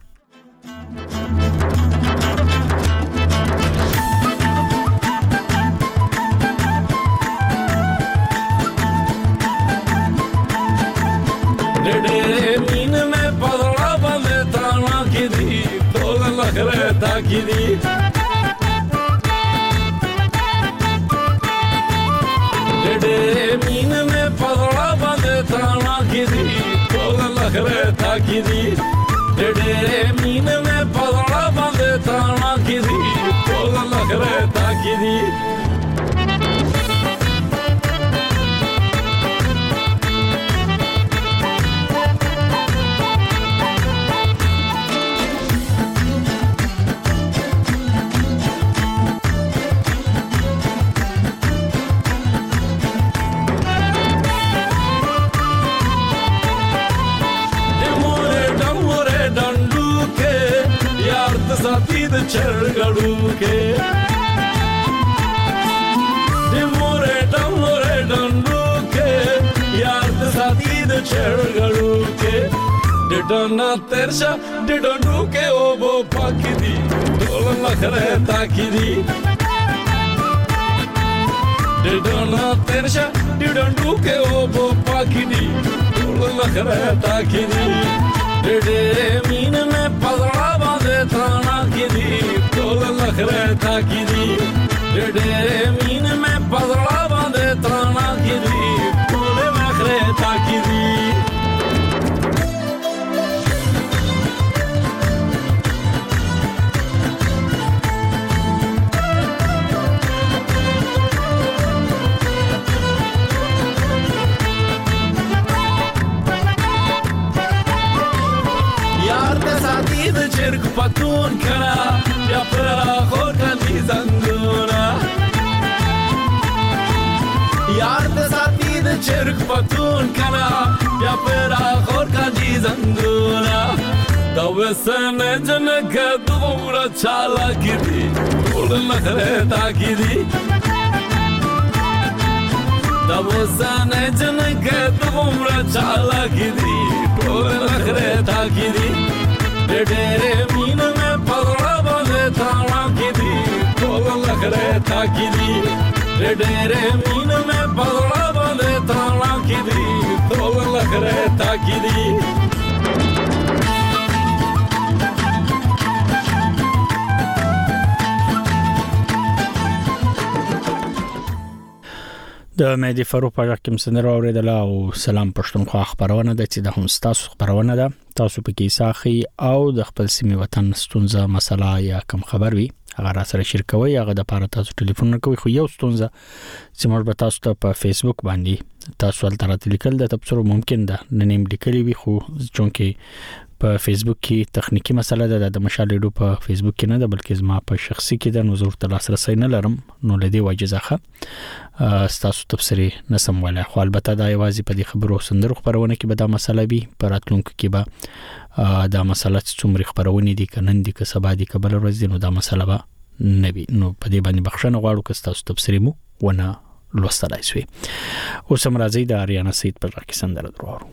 मीन में पदड़ा बंदे ताना की दी तोल लग रहता की दी मीन में पदड़ा बंदे ताना की दी तोल लग रहता की दी मीन में पदड़ा बंदे ताना की दी तोल लग रहता की दी चरगड़ू के मोरे डंडू के यार साथी द चरगड़ू के डिडोना तेरशा डिडोंडू के ओ वो पाकी दी तोल लख रहता की दी डिडोना तेरशा डिडोंडू के ओ वो पाकी दी तोल लख रहता की दी डेरे मीन में पगड़ा बांधे थाना की दी तोल लख रहता की दी डेरे मीन में पगड़ा बांधे थाना की दी तोल लख रहता की दी चिरक पतून खड़ा या परा खोर कली जंगूना यार ते साथी दे चिरक पतून खड़ा या परा खोर कली जंगूना दवसन जन के दूरा चाला की दी तोड़ लखरेता की दी दवसन जन के दूरा चाला की दी तोड़ लखरेता की दी डेरे मीन में पगड़ा बांधे थाना की दी तोल लग रहता की दी डेरे मीन में पगड़ा बांधे थाना की दी तोल लग रहता की दी د مهدي فاروق په کوم سندره اوریدل او سلام پښتونخوا خبرونه ده چې د هم تاسو خبرونه ده تاسو په کې ساخي او د خپل سیمه وطن ستونزه مسله یا کوم خبر وي هغه را سره شریکوي هغه د پاره تاسو ټلیفون کوي خو یو ستونزه چې موږ به تاسو ته په فیسبوک باندې تاسو ولته لیکل د تبصرو ممکن ده نیم لیکلی وي خو چونکه په فیسبوک کې تخنیکی مسله ده د مشالېډو په فیسبوک کې نه ده بلکې زما په شخصي کې د نظر تر لاسرسي نه لرم نو لدی واجزخه تاسو تبصری نسم ولا خو البته دا یوازې په دې خبرو سندرو خبرونه کې به دا مسله وي پراتلونکو کې به دا مسله څومره خبرونه دي کنن دي که سبا دي کبل ورځ نو دا مسله به نه وي نو په دې باندې بخښنه غواړو که تاسو تبصری مو ونه لوستلای شئ او سم راځي د اریانا سید پر کې سندره درو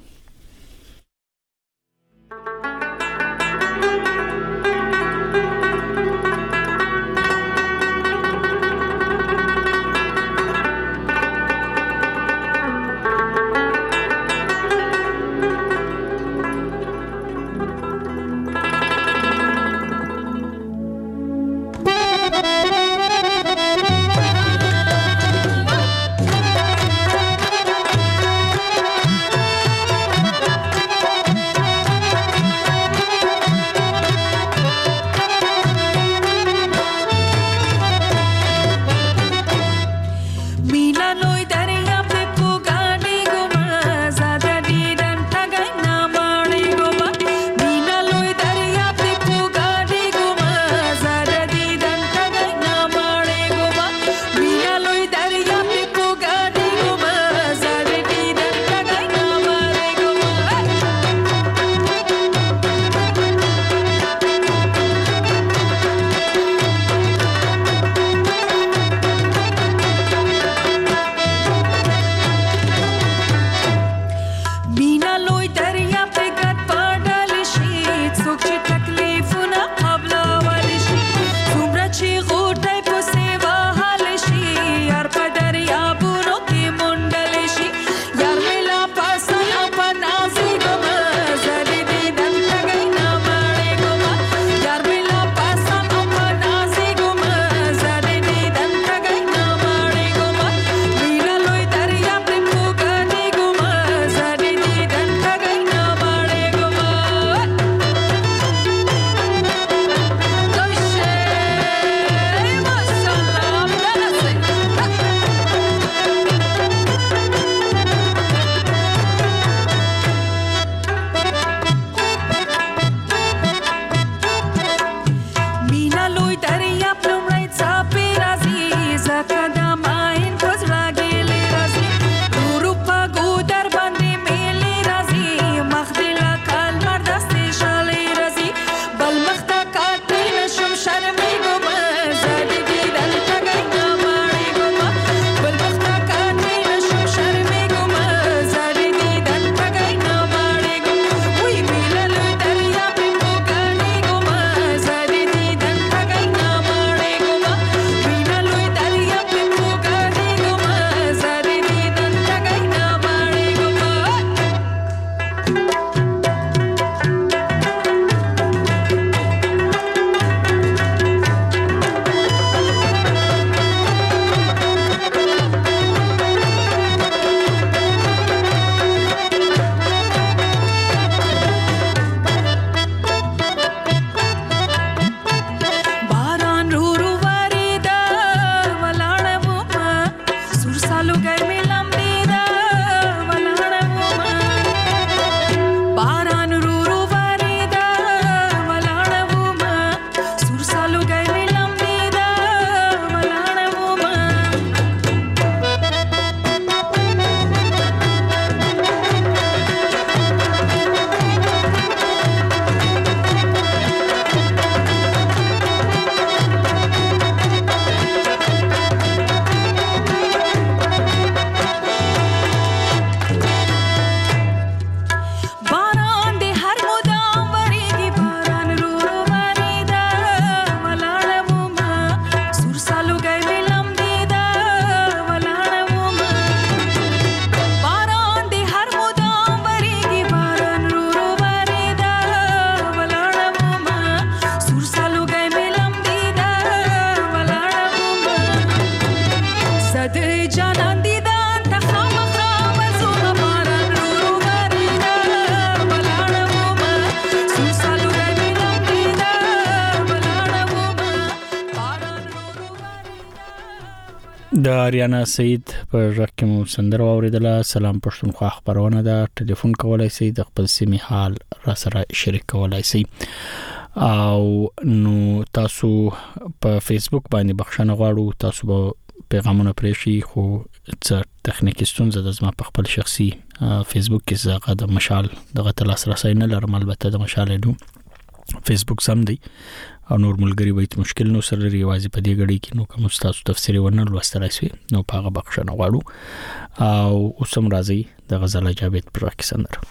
د اریانا سعید په ژغ کې مو سندره اوریدله. سلام پښتونخوا خبرونه ده. ټلیفون کولای شئ د خپل سیمې حال را سره شریک کولای شئ او نو تاسو په فیسبوک باندې بخښنه غواړو. تاسو به پیغامونه پرېشي خو څه تخنیکی ستونزه د زما په خپل شخصي فیسبوک کې زغه د مشال دغه تلاس راسي نه لرم. البته د مشال نو فیسبوک سم دی او نور ملګری وایي مشکل نو سره لري واځي په دې غړي کې نو کوم تاسو تفسیری ورنه لوستلای شئ نو پاغه بخښنه غواړو او اوسم راځي د غزل جاوید پر کې سندره.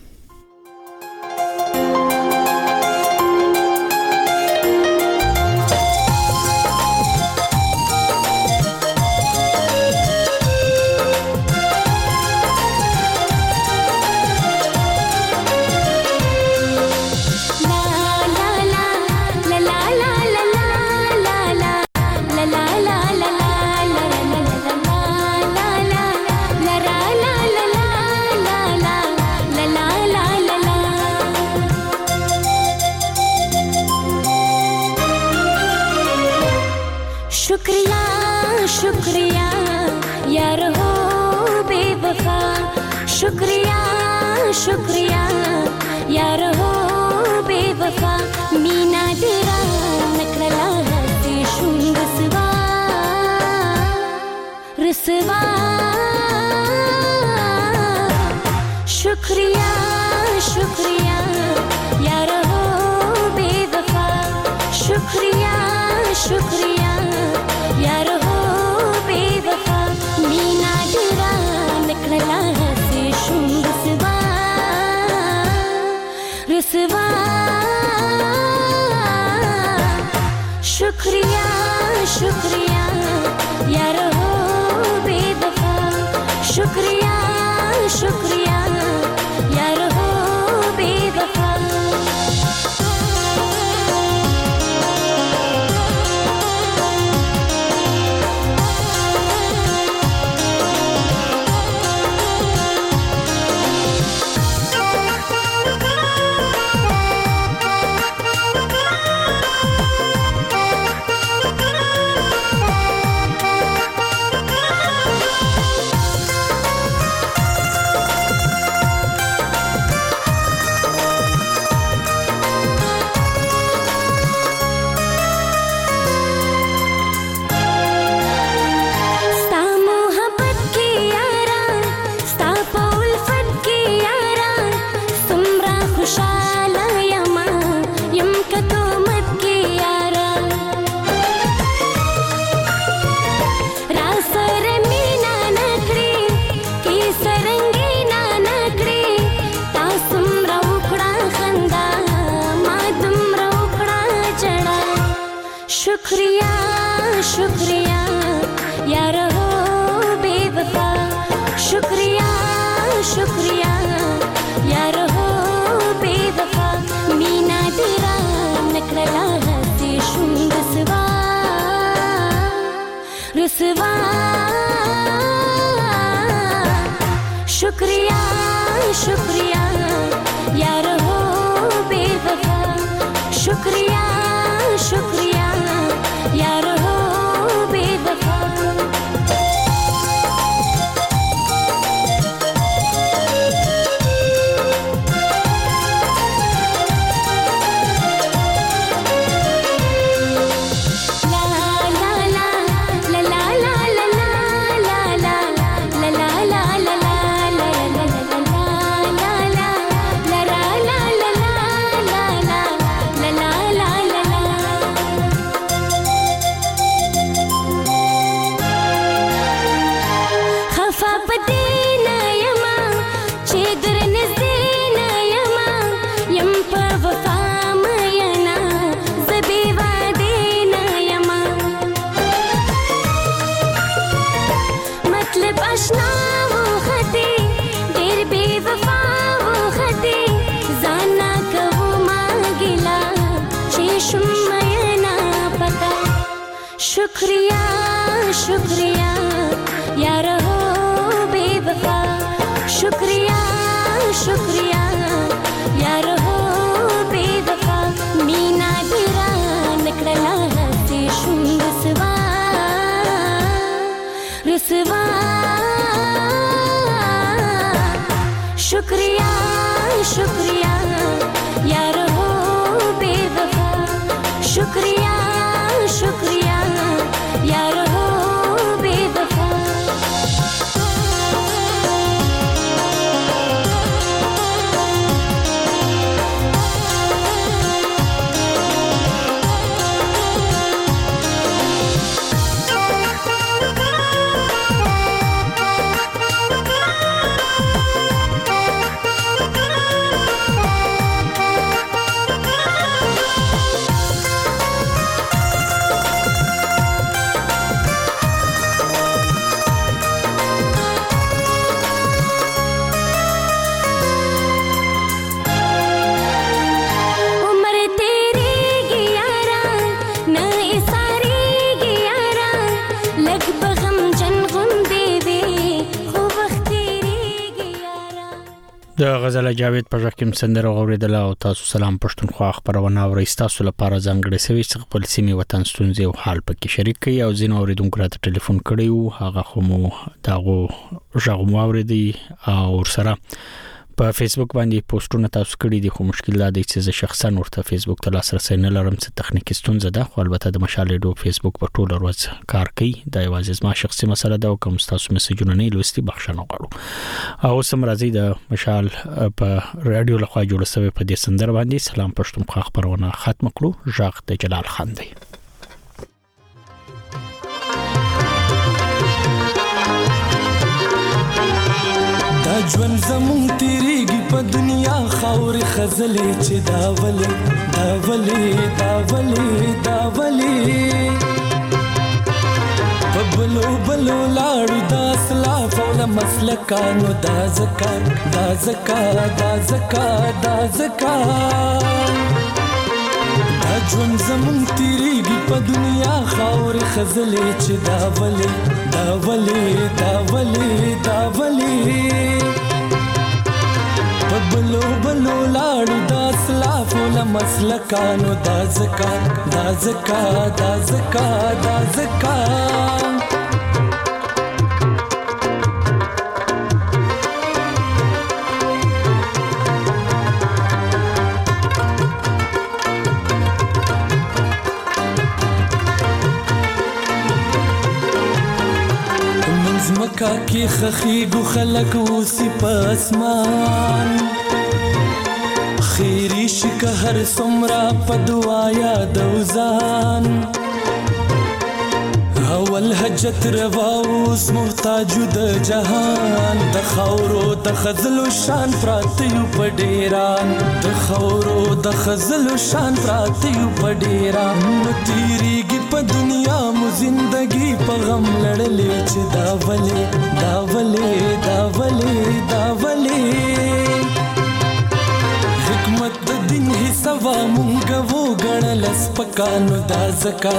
शुक्रिया यार हो बेवफा, शुक्रिया शुक्रिया यार हो बेवफा, मीना तेरा नकला हसी शुम रसवा रसवा. शुक्रिया शुक्रिया यार हो बेवफा, शुक्रिया शुक्रिया यार हो बेवफा, मीना तेरा नकला हसी शुम रसवा रसवा. शुक्रिया शुक्रिया यार हो बेवफा, शुक्रिया शुक्रिया यार हो बेवफा. शुक्रिया शुक्रिया यार हो बेवफा, शुक्रिया शुक्रिया यार हो बेवफा, मीना तेरा नकला हसी शुम रसवा रसवा. शुक्रिया शुक्रिया यार हो बेवफा, शुक्रिया शुक्रिया यार हो बेवफा. शुक्रिया शुक्रिया यार हो बेवफा, शुक्रिया शुक्रिया यार हो बेवफा, मीना तेरा नकला हसी शुम रसवा सिवा शुक्रिया शुक्रिया यार हो बेवफा शुक्रिया शुक्रिया यार हो बेवफा د غزل جاوید په ژغ کې سندره اوریدله او تاسو سلام پښتونخوا خبرونه اورئ تاسو لپاره ځانګړي سوي چې خپل سیمې وطن ستونزې او حال پکې شریک کړي او زین اوریدونکو راته ټلیفون کړي او هغه خو مو داغو ژغ مو اوریدي او سره په فیسبوک باندې پوسټونه تاسو کړي دي خو مشکل دا دی چې زه شخصا ورته فیسبوک ته لاسرسي نه لرم څه تخنیکی ستونزه ده خو البته د مشالې ډو فیسبوک په ټوله ورځ کار کوي دا یوازې زما شخصي مسله ده او کوم تاسو میسجونه نه لوستي بخښنه غواړم او سم راځي د مشال په رادیو لخوا جوړ شوی په دې سندر باندې سلام پښتونخوا خبرونه ختم کړو ژغ د جلال خان دی ژوند زمون تیریږي په دنیا خاورې خزلې چې دا ولې په بلو لاړو د اسلاف او د مسلکانو دا زکا دا ژوند زمون تیریږي په دنیا خاورې خزلې چې دا ولې بلو لاړو د اسلاف او د مسلکانو دا زکا مکا کی خخیگو خلق اوسی پاسمان خیری شک هر سمرا پدوایا دوزان اول حجت رواوس محتاجو د جهان د خاورو د خزلو شان پراتیو پډیران د خاورو د خزلو شان پراتیو پډیران نو تیریږي په دنیا مو زندگی په غم لړلې چې دا ولې حکمت د دین حسابا مونږ وو غړل سپکانو دا زکا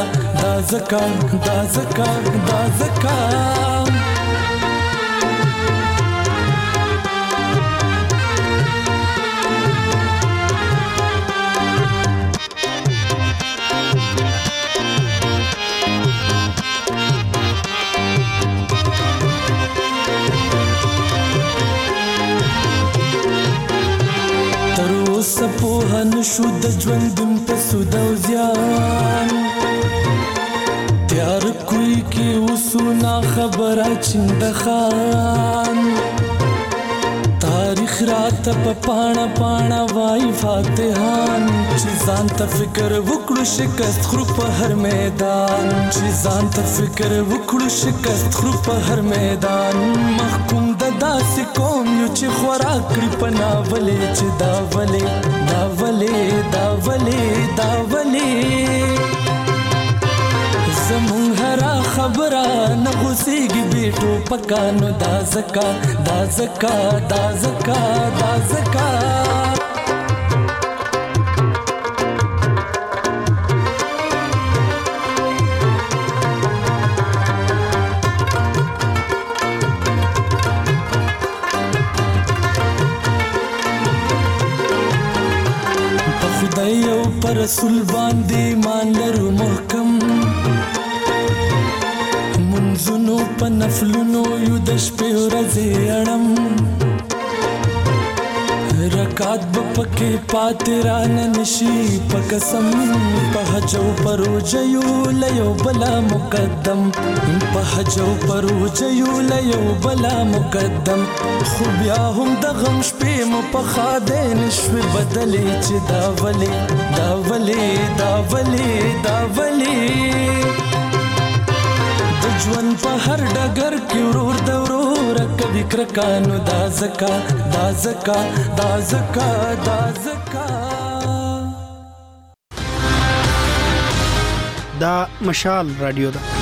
سپوهن شو د ژوندون په سود او زیان تیار کوي کې وسونا خبره چند خان تاریخ رات په پاڼه وای فاتحان چې ځان ته فکر وکړو شکست خرو په هر میدان محکوم د داسې قوم یو چې خوراک کړي په ناولې چې دا ولې زمون هرا خبره نه غوسیږي بیٹو پکانو دا زکا خدای او پر رسول باندې مان لرو محکم منځونو په نفلونو یو د شپې ورځې اړم رکات بپکې پاتې رانه نشي په قسم په حجو پروجیو لیو بلا مقدم په حجو پروجیو لیو بلا مقدم خو بیا هم د غم شپې مو په خاده نشوي بدلې چې دا ولي د ژوند په هر ډګر کې ورور د ورور کبي کرکانو دا زکا دا مشال رادیو ده